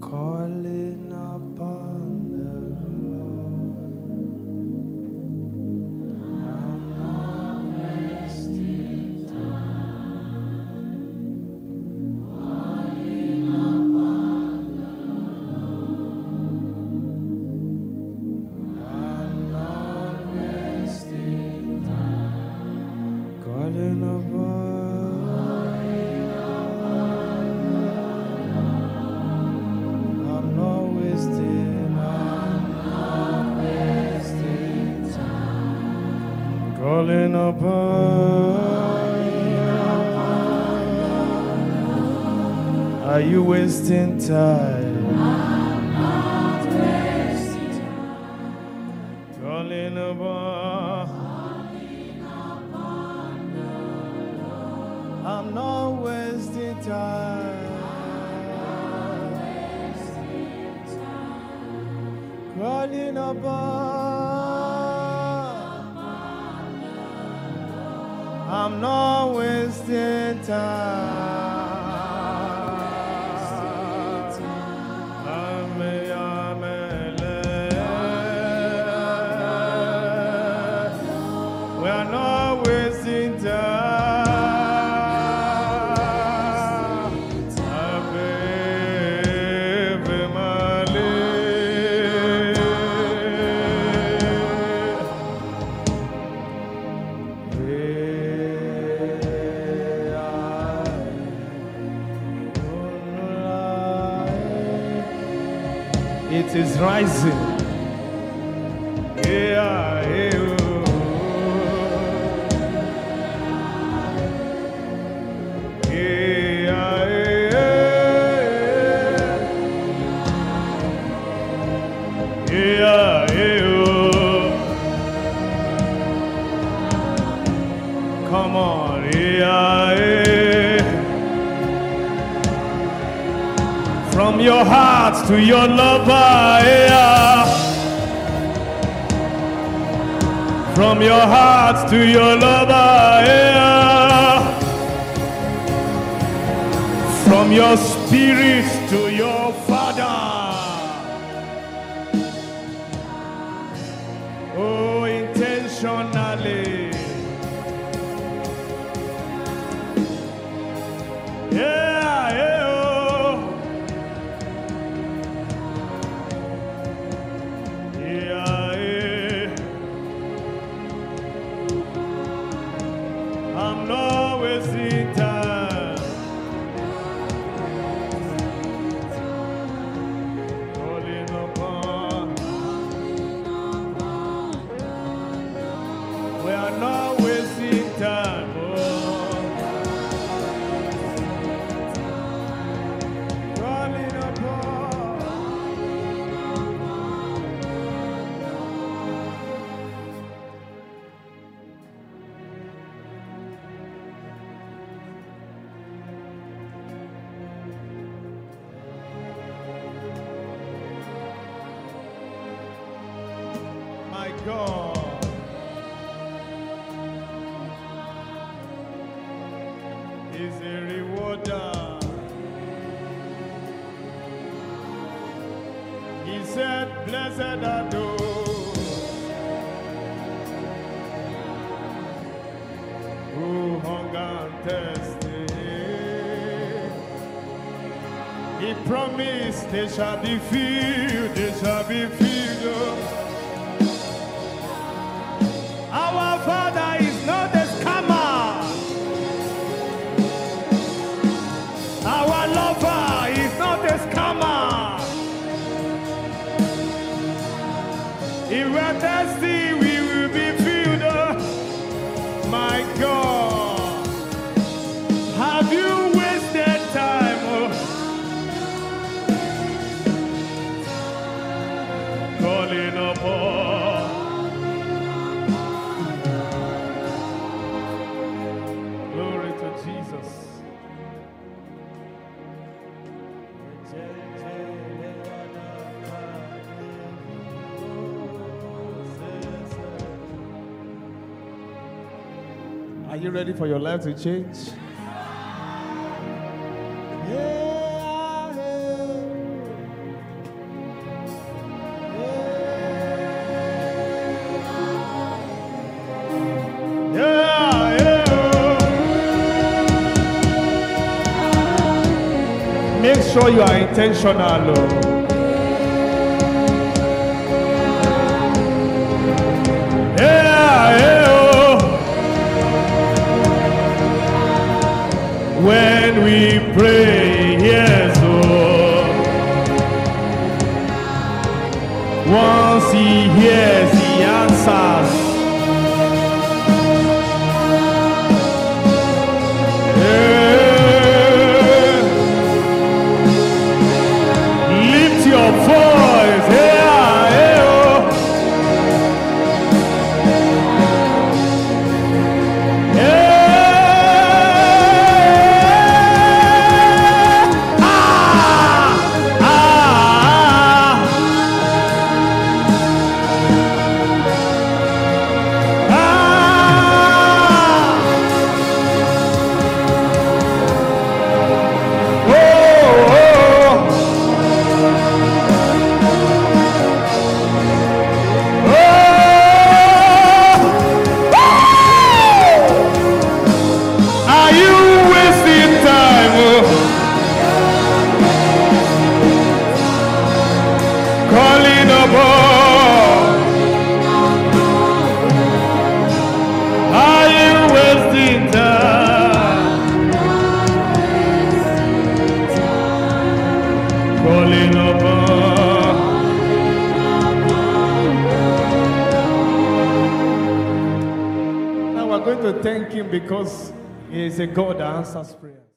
calling upon the Lord. I'm not wasting time. Calling upon the Lord. I'm not wasting time. Calling upon. Calling upon you. Are you wasting time? I'm not wasting time. Calling upon the Lord. I'm not wasting time. Calling upon. I'm not wasting time. We are not wasting time. It is rising. Yeah, yeah. Come on, from your heart to your lover, from your heart to your lover, from your spirit to your Father. Oh, intentionally. I'm not wasting time. Calling upon. We are not wasting time. Calling upon. My God, is a rewarder. He said, blessed are those who hunger and thirsty. He promised they shall be filled, they shall be filled. Our Father is not a scammer. Our lover is not a scammer. If we're thirsty, we will be filled. My God, have you wasted time? Calling upon. Glory to Jesus. Are you ready for your life to change? Make sure you are intentional. When we pray, yes, once he hears, he answers. Lift your voice. Now we're going to thank him because he is a God that answers prayer.